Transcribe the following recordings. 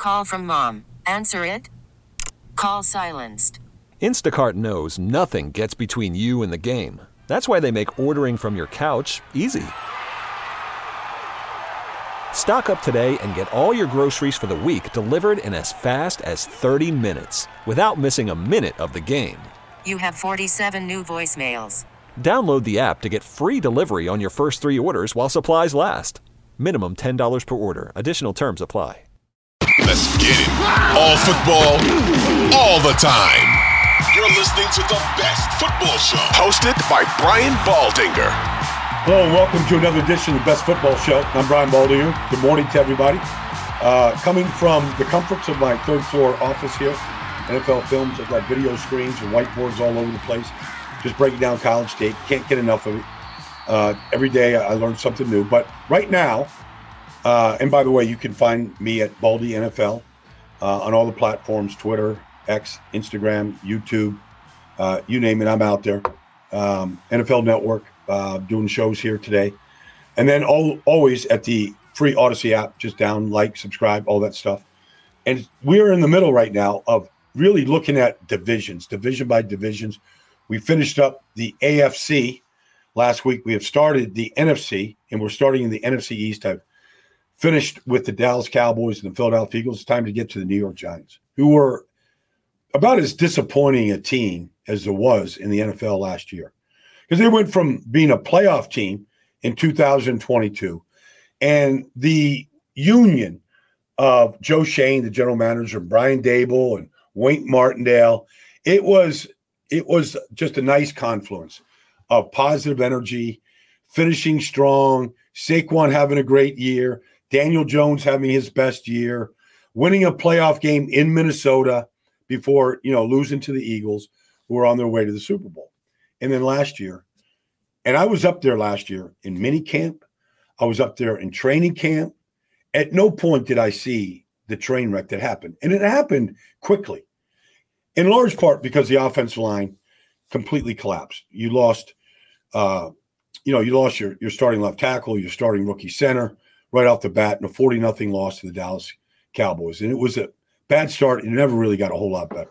Call from mom. Answer it. Call silenced. Instacart knows nothing gets between you and the game. That's why they make ordering from your couch easy. Stock up today and get all your groceries for the week delivered in as fast as 30 minutes without missing a minute of the game. You have 47 new voicemails. Download the app to get free delivery on your first 3 orders while supplies last. Minimum $10 per order. Additional terms apply. Let's get it. All football, all the time. You're listening to the best football show. Hosted by Brian Baldinger. Hello and welcome to another edition of the Best Football Show. I'm Brian Baldinger. Good morning to everybody. Coming from the comforts of my third floor office here, NFL Films. I've got video screens and whiteboards all over the place. Just breaking down college tape. Can't get enough of it. Every day I learn something new. But right now, and by the way, you can find me at Baldy NFL on all the platforms, Twitter, X, Instagram, YouTube, you name it, I'm out there. NFL Network, doing shows here today. And then always at the free Odyssey app, just like, subscribe, all that stuff. And we're in the middle right now of really looking at division by divisions. We finished up the AFC last week. We have started the NFC, and we're starting in the NFC East. I've finished with the Dallas Cowboys and the Philadelphia Eagles. It's time to get to the New York Giants, who were about as disappointing a team as there was in the NFL last year. Because they went from being a playoff team in 2022, and the union of Joe Schoen, the general manager, Brian Daboll, and Wink Martindale, it was just a nice confluence of positive energy, finishing strong, Saquon having a great year, Daniel Jones having his best year, winning a playoff game in Minnesota before, losing to the Eagles, who were on their way to the Super Bowl. And then last year, and I was up there last year in mini camp. I was up there in training camp. At no point did I see the train wreck that happened. And it happened quickly, in large part because the offensive line completely collapsed. You lost, your starting left tackle, your starting rookie center right off the bat, and a 40-0 loss to the Dallas Cowboys. And it was a bad start, and it never really got a whole lot better.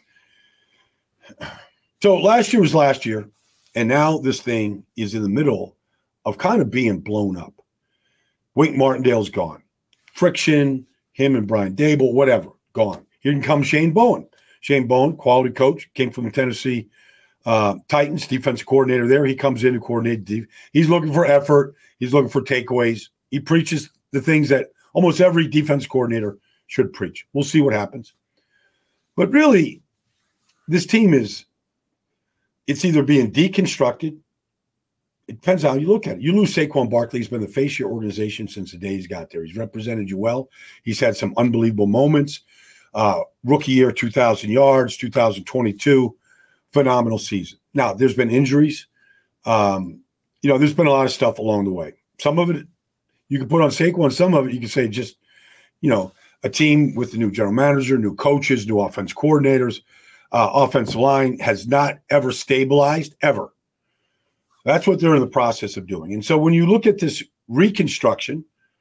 So last year was last year, and now this thing is in the middle of kind of being blown up. Wink Martindale's gone. Friction, him and Brian Daboll, whatever, gone. Here comes Shane Bowen. Shane Bowen, quality coach, came from the Tennessee Titans, defensive coordinator there. He comes in to coordinate. He's looking for effort. He's looking for takeaways. He preaches the things that almost every defense coordinator should preach. We'll see what happens. But really, this team it's either being deconstructed. It depends how you look at it. You lose Saquon Barkley. He's been the face of your organization since the day he's got there. He's represented you well. He's had some unbelievable moments. Rookie year, 2,000 yards, 2022, phenomenal season. Now, there's been injuries. There's been a lot of stuff along the way. Some of it you can put on Saquon. Some of it you can say just, a team with the new general manager, new coaches, new offense coordinators, offensive line has not ever stabilized, ever. That's what they're in the process of doing. And so when you look at this reconstruction,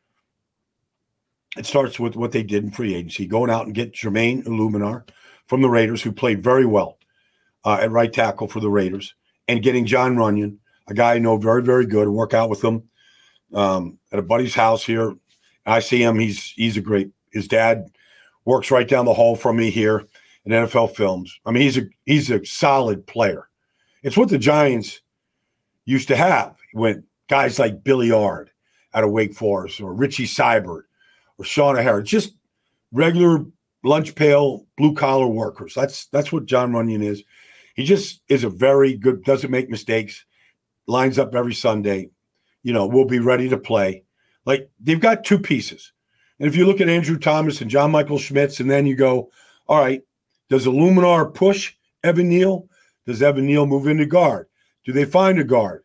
it starts with what they did in free agency, going out and get Jermaine Illuminar from the Raiders, who played very well at right tackle for the Raiders, and getting Jon Runyan, a guy I know very, very good, and work out with him at a buddy's house here. I see him. He's a great – his dad works right down the hall from me here at NFL Films. I mean, he's a solid player. It's what the Giants used to have when guys like Billy Ard out of Wake Forest, or Richie Seibert, or Sean O'Hara, just regular lunch pail, blue-collar workers. That's what Jon Runyan is. He just is a very good, doesn't make mistakes, lines up every Sunday, will be ready to play. Like, they've got two pieces. And if you look at Andrew Thomas and John Michael Schmitz, and then you go, all right, does Illuminar push Evan Neal? Does Evan Neal move into guard? Do they find a guard?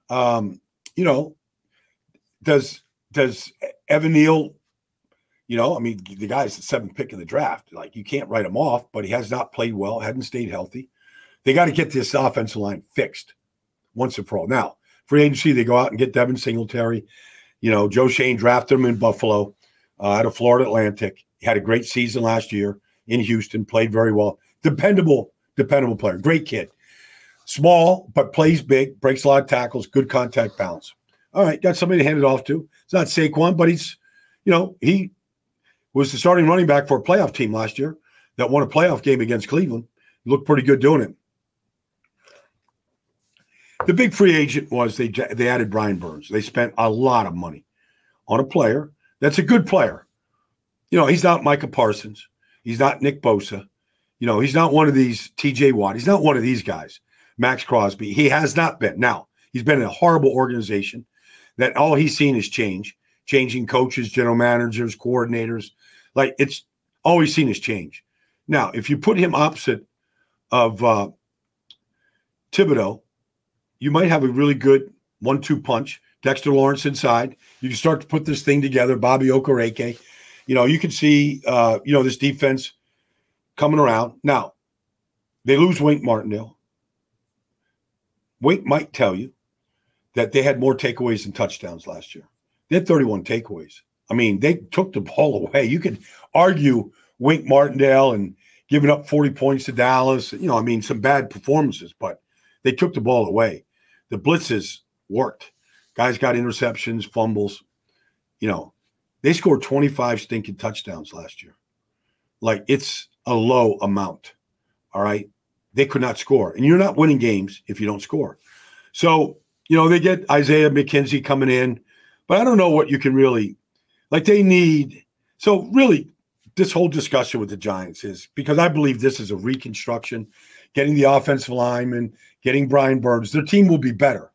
Does Evan Neal, the guy's the 7th pick of the draft. Like, you can't write him off, but he has not played well, hadn't stayed healthy. They got to get this offensive line fixed once and for all. Now, free agency, they go out and get Devin Singletary. Joe Schoen drafted him in Buffalo out of Florida Atlantic. He had a great season last year in Houston, played very well. Dependable player. Great kid. Small, but plays big, breaks a lot of tackles, good contact balance. All right, got somebody to hand it off to. It's not Saquon, but he was the starting running back for a playoff team last year that won a playoff game against Cleveland. He looked pretty good doing it. The big free agent was they added Brian Burns. They spent a lot of money on a player that's a good player. He's not Micah Parsons. He's not Nick Bosa. He's not one of these TJ Watt. He's not one of these guys. Max Crosby. He has not been. Now, he's been in a horrible organization that all he's seen is changing coaches, general managers, coordinators. Like, it's all he's seen is change. Now, if you put him opposite of Thibodeau, you might have a really good 1-2 punch. Dexter Lawrence inside. You can start to put this thing together. Bobby Okereke. You can see, this defense coming around. Now, they lose Wink Martindale. Wink might tell you that they had more takeaways than touchdowns last year. They had 31 takeaways. I mean, they took the ball away. You could argue Wink Martindale and giving up 40 points to Dallas. Some bad performances, but they took the ball away. The blitzes worked. Guys got interceptions, fumbles. They scored 25 stinking touchdowns last year. Like, it's a low amount, all right? They could not score. And you're not winning games if you don't score. So, they get Isaiah McKenzie coming in. But I don't know what you can really – they need – so, really, this whole discussion with the Giants is because I believe this is a reconstruction, getting the offensive lineman, getting Brian Burns. Their team will be better.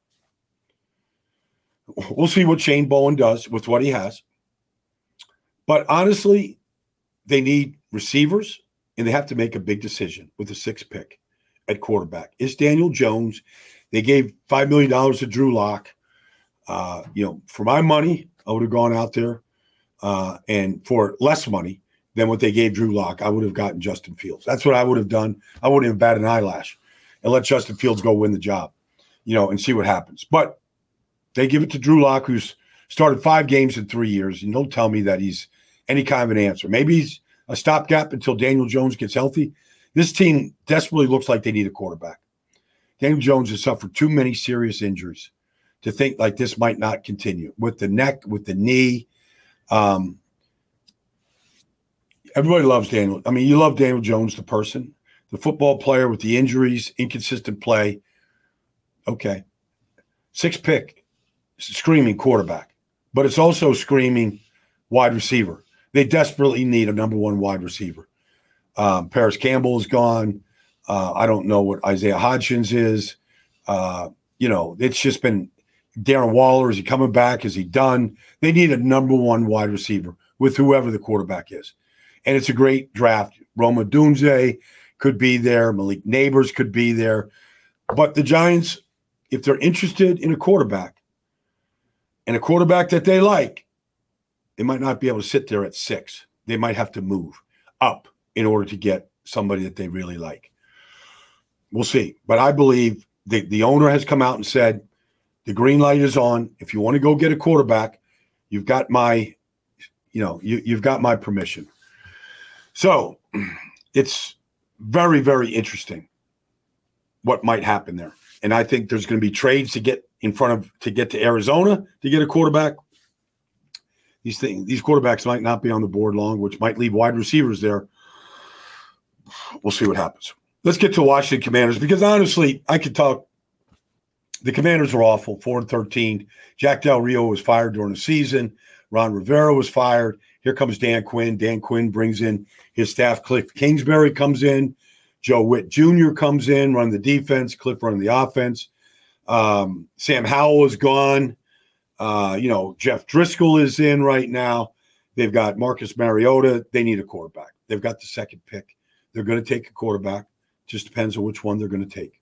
We'll see what Shane Bowen does with what he has. But honestly, they need receivers, and they have to make a big decision with the 6th pick at quarterback. It's Daniel Jones. They gave $5 million to Drew Lock. For my money, I would have gone out there, and for less money than what they gave Drew Lock, I would have gotten Justin Fields. That's what I would have done. I wouldn't have batted an eyelash and let Justin Fields go win the job, and see what happens. But they give it to Drew Lock, who's started 5 games in 3 years, and don't tell me that he's any kind of an answer. Maybe he's a stopgap until Daniel Jones gets healthy. This team desperately looks like they need a quarterback. Daniel Jones has suffered too many serious injuries to think like this might not continue. With the neck, with the knee. Everybody loves Daniel. I mean, you love Daniel Jones, the person. The football player with the injuries, inconsistent play. Okay. 6th pick, screaming quarterback. But it's also screaming wide receiver. They desperately need a number 1 wide receiver. Paris Campbell is gone. I don't know what Isaiah Hodgins is. It's just been Darren Waller. Is he coming back? Is he done? They need a number 1 wide receiver with whoever the quarterback is. And it's a great draft. Roma Dunze could be there. Malik Neighbors could be there. But the Giants, if they're interested in a quarterback and a quarterback that they like, they might not be able to sit there at 6. They might have to move up in order to get somebody that they really like. We'll see. But I believe the owner has come out and said, the green light is on. If you want to go get a quarterback, you've got my, you've got my permission. So it's very, very interesting what might happen there. And I think there's going to be trades to get to Arizona to get a quarterback. These quarterbacks might not be on the board long, which might leave wide receivers there. We'll see what happens. Let's get to Washington Commanders because honestly, I could talk. The Commanders are awful, 4-13. Jack Del Rio was fired during the season. Ron Rivera was fired. Here comes Dan Quinn. Dan Quinn brings in his staff. Cliff Kingsbury comes in. Joe Witt Jr. comes in, running the defense. Cliff running the offense. Sam Howell is gone. Jeff Driscoll is in right now. They've got Marcus Mariota. They need a quarterback. They've got the 2nd pick. They're going to take a quarterback. Just depends on which one they're going to take.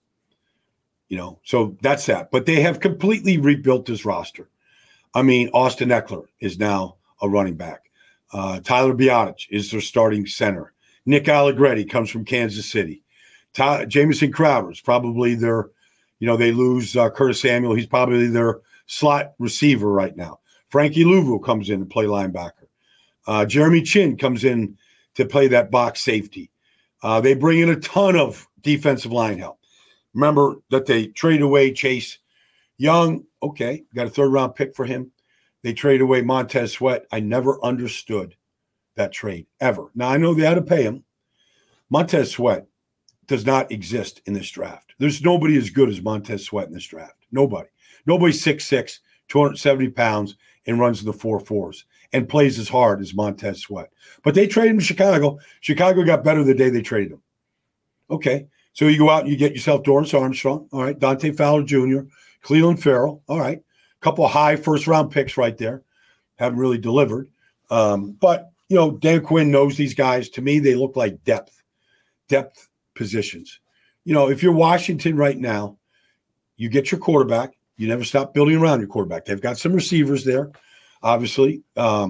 So that's that. But they have completely rebuilt this roster. I mean, Austin Eckler is now a running back. Tyler Biotic is their starting center. Nick Allegretti comes from Kansas City. Jamison Crowder is probably their, they lose Curtis Samuel. He's probably their slot receiver right now. Frankie Louvu comes in to play linebacker. Jeremy Chin comes in to play that box safety. They bring in a ton of defensive line help. Remember that they traded away Chase Young. Okay, got a third-round pick for him. They traded away Montez Sweat. I never understood that trade, ever. Now, I know they had to pay him. Montez Sweat does not exist in this draft. There's nobody as good as Montez Sweat in this draft. Nobody. Nobody's 6'6", 270 pounds, and runs the 4.4s and plays as hard as Montez Sweat. But they traded him to Chicago. Chicago got better the day they traded him. Okay, so you go out and you get yourself Dorrance Armstrong. All right, Dante Fowler Jr., Cleveland Farrell. All right, a couple of high first-round picks right there. Haven't really delivered. But, Dan Quinn knows these guys. To me, they look like depth positions. If you're Washington right now, you get your quarterback. You never stop building around your quarterback. They've got some receivers there, obviously.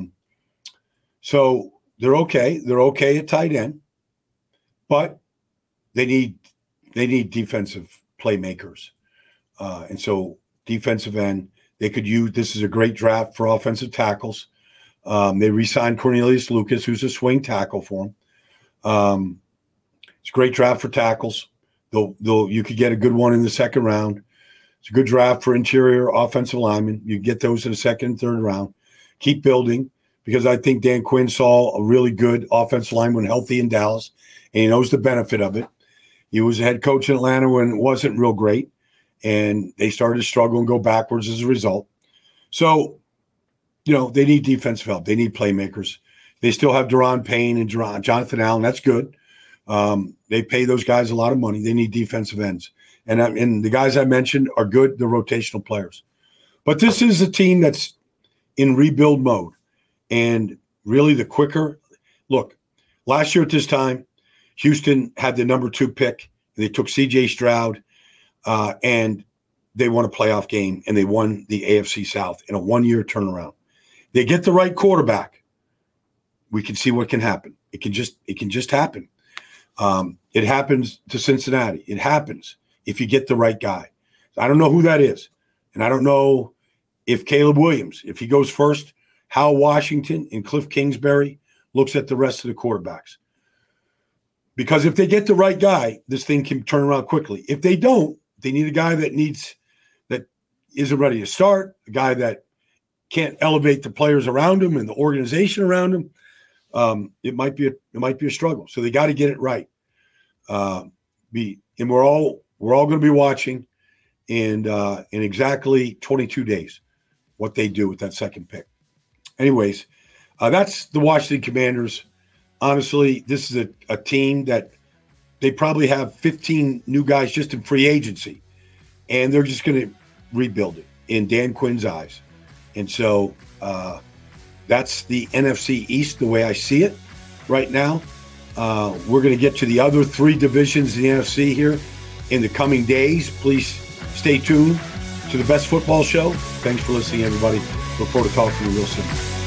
So they're okay. They're okay at tight end, but they need defensive playmakers. And so defensive end, they could use. This is a great draft for offensive tackles. They re-signed Cornelius Lucas, who's a swing tackle for them. It's a great draft for tackles. Though you could get a good one in the second round. It's a good draft for interior offensive linemen. You get those in the second and third round. Keep building, because I think Dan Quinn saw a really good offensive lineman healthy in Dallas, and he knows the benefit of it. He was a head coach in Atlanta when it wasn't real great, and they started to struggle and go backwards as a result. So, they need defensive help. They need playmakers. They still have Daron Payne and Jonathan Allen. That's good. They pay those guys a lot of money. They need defensive ends. And the guys I mentioned are good. They're rotational players. But this is a team that's in rebuild mode. And really the quicker – look, last year at this time, Houston had the number 2 pick. They took C.J. Stroud, and they won a playoff game, and they won the AFC South in a 1-year turnaround. They get the right quarterback. We can see what can happen. It can just happen. It happens to Cincinnati. It happens if you get the right guy. I don't know who that is. And I don't know if Caleb Williams, if he goes first, how Washington and Cliff Kingsbury looks at the rest of the quarterbacks. Because if they get the right guy, this thing can turn around quickly. If they don't, they need a guy that isn't ready to start, a guy that can't elevate the players around him and the organization around him. It might be a struggle. So they got to get it right. And we're all going to be watching in exactly 22 days what they do with that second pick. Anyways, that's the Washington Commanders. Honestly, this is a team that they probably have 15 new guys just in free agency, and they're just going to rebuild it in Dan Quinn's eyes. And so that's the NFC East the way I see it right now. We're going to get to the other 3 divisions in the NFC here in the coming days. Please stay tuned to the Best Football Show. Thanks for listening, everybody. Look forward to talking to you real soon.